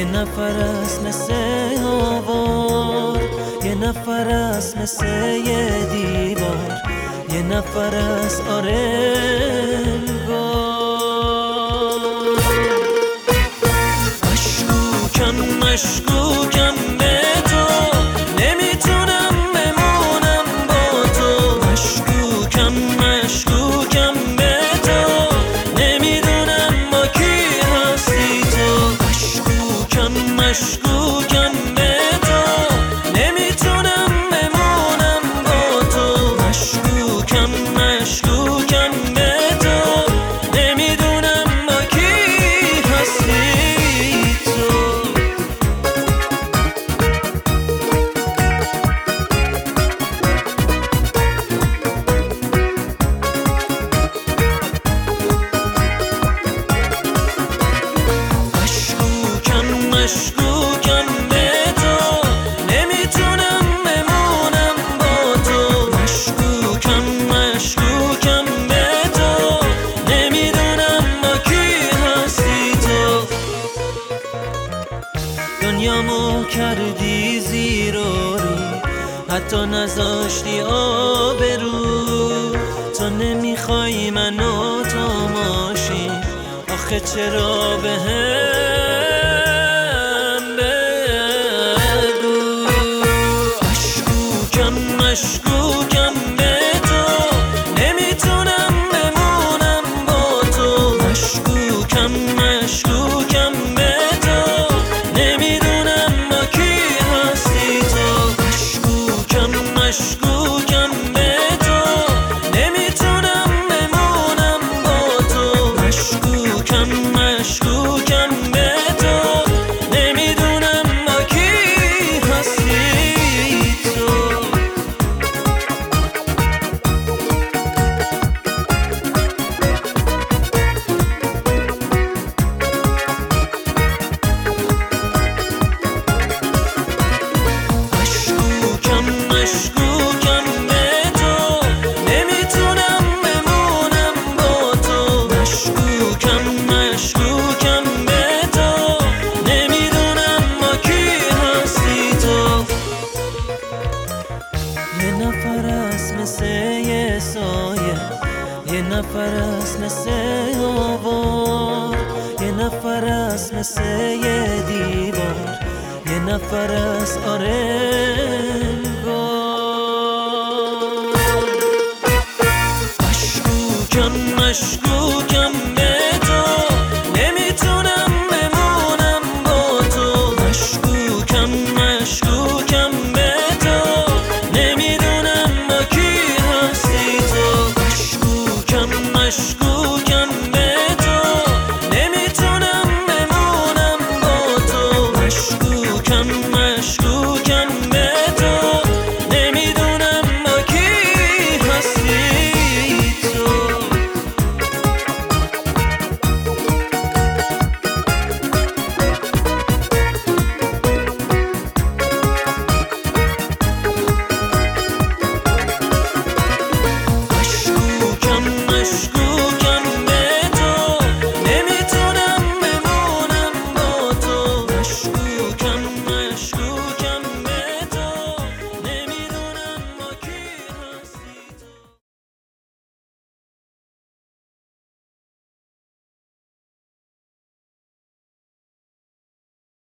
یه نفر است مثل آوار، یه نفر است مثل یه دیوار، یه نفر است آره انگار. مشکوکم به تو، نمیتونم بمونم با تو. مشکوکم به تو، نمیدونم با کی هستی تو. مشکوکم به تو، نمیتونم بمونم با تو. مشکوکم به تو، نمیدونم با کی هستی تو. مشکوکم به تو، نمیتونم بمونم با تو. مشکوکم به تو، نمیدونم با کی هستی تو. دنیامو کردی زیر و رو، حتی نذاشتی آبرو. تو نمیخوای منو تا ماشین، آخه چرا بهم بگو. مشکوکم به تو، نمیتونم بمونم با تو. مشکوکم به تو، نمیدونم با کی هستی تو. مشکوکم به تو، نمیتونم بمونم با تو. مشکوکم به تو، نمیدونم با کی هستی تو. مشکوکم به تو، نمیتونم بمونم با تو. مشکوکم به تو، نمیدونم با کی هستی تو. یه نفر است مثل یه سایه، یه نفر است مثل آوار، یه نفر است مثل یه دیوار، یه نفر است آره انگار. مشکوکم به تو، نمیتونم بمونم با تو. مشکوکم به تو، نمیدونم با کی هستی تو. مشکوکم